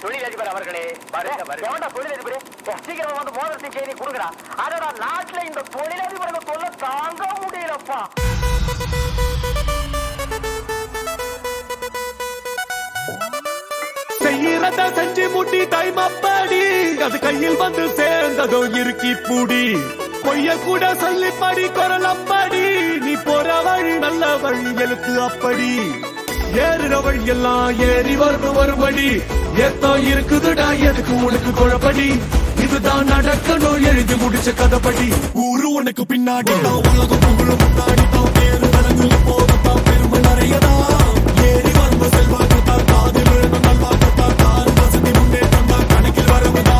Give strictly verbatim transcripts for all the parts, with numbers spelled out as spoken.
தொழிலதிபர் அவர்களே, எவன்டா தொழிலதிபர்? சீக்கிரம் வந்து மோதிரத்தின் செய்தி கொடுக்குறா. அதோட நாட்டுல இந்த தொழிலதிபர்கள் சொல்ல தாங்க முடியலப்பா. செய்யறத செஞ்சு முட்டி டைம் அப்படி அது கையில் வந்து சேர்ந்ததோ இருக்கி பூடி பொய்ய கூட சொல்லி படி குரல் அப்படி நீ போற வழி நல்ல வழி எழுத்து அப்படி ஏறுற வழி எல்லாம் ஏறி வரும் மறுபடி ஏத்தோ இருக்குதுடா எதுக்கு உனக்கு குழப்படி இதுதான் நடக்கணும் எழுதி முடிச்ச கதைப்படி ஊரு உனக்கு பின்னாடி தான் உலகம் புகழும் முன்னாடி தான் பேரு வழங்கு போகத்தான் பெருமை நிறையதான் ஏறி வரும் செல்வாக்கு தான் காதில் விழுந்த நல்வாக்கு தான் காரு வசதி முன்னேற்றம் தான் கணக்கில் வரவுதான்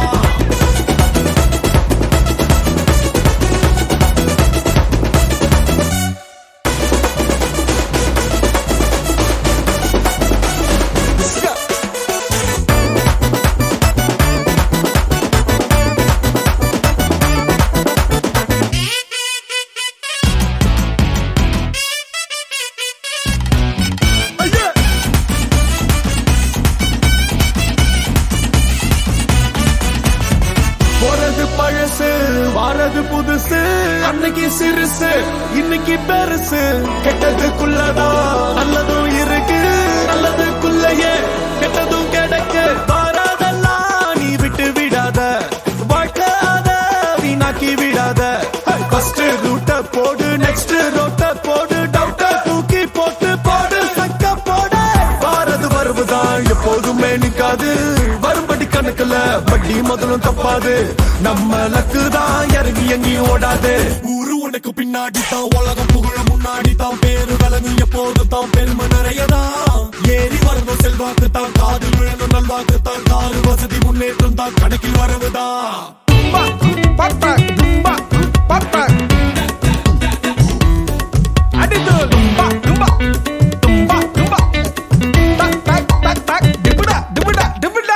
வாரது புதுசு அன்னைக்கு சிறுசு இன்னைக்கு பெருசு கெட்டதுக்குள்ளதான் நல்லதும் இருக்கு நல்லதுக்குள்ளயே கெட்டதும் கிடைக்கு பாராதெல்லாம் நீ விட்டு விடாத வாழ்க்காத வீணாக்கி விடாத ஃபர்ஸ்ட் ரூட்ட போடு நெக்ஸ்ட் ரோட்ட போடு டவுட்ட தூக்கி போட்டு போடு சக்க போடு வாரது வருவதான் எப்போதுமே நிக்காது வரும்படி கணக்குல வட்டி முதலும் தப்பாது நம்ம லக்கு தான் இறங்கி எங்கேயும் ஓடாது ஊரு உனக்கு பின்னாடி தான் உலகம் புகழ முன்னாடி தான் பேரு விலங்கு எப்போது தான் பெருமை நிறையதான் ஏறி வரணும் செல்வாக்கு தான் காதில் விழணும் நல்வாக்கு தான் காரு வசதி முன்னேற்றம் தான் கணக்கில் வரவுதான் அடித்து தும்பா தும்பா தும்பா தும்பா டக் டக் டக் டக் டிபுடா டிபுடா டிபுடா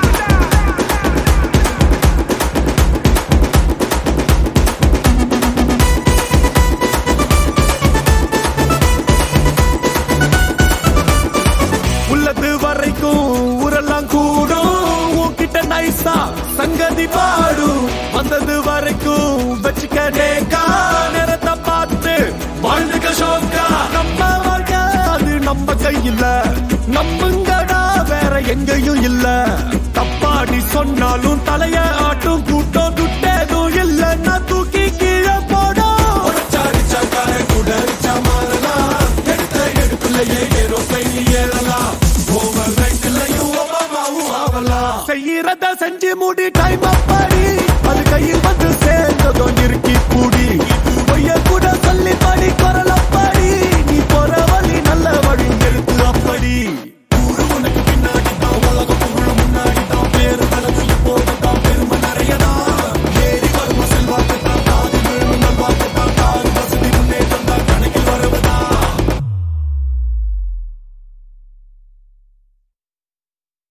உள்ளது வரைக்கும் ஊரெல்லாம் கூடும் உன்கிட்ட நைசா சங்கதி பாடும் வந்தது வரைக்கும் வச்சுக்கா நேரத்தை பார்த்து வாழ்ந்துக்க ஷோக்கா நம்ம வாழ்க்கை அது நம்ம கையில நம்புங்கடா வேற எங்கேயும் இல்ல தப்பாடி சொன்னாலும் தலைய ஆட்டும் கூட்டம் துட்டேதும் இல்லன்னா தூக்கி கீழே போடும் குடரிச்சா மாறலாம் எடுத்த எடுப்புலையே ஏரோப்ளைன் ஏறலாம் ஓவர் ரைட்லயும் ஆகலாம் செய்யறத செஞ்சு மூடி டைம் அப்படி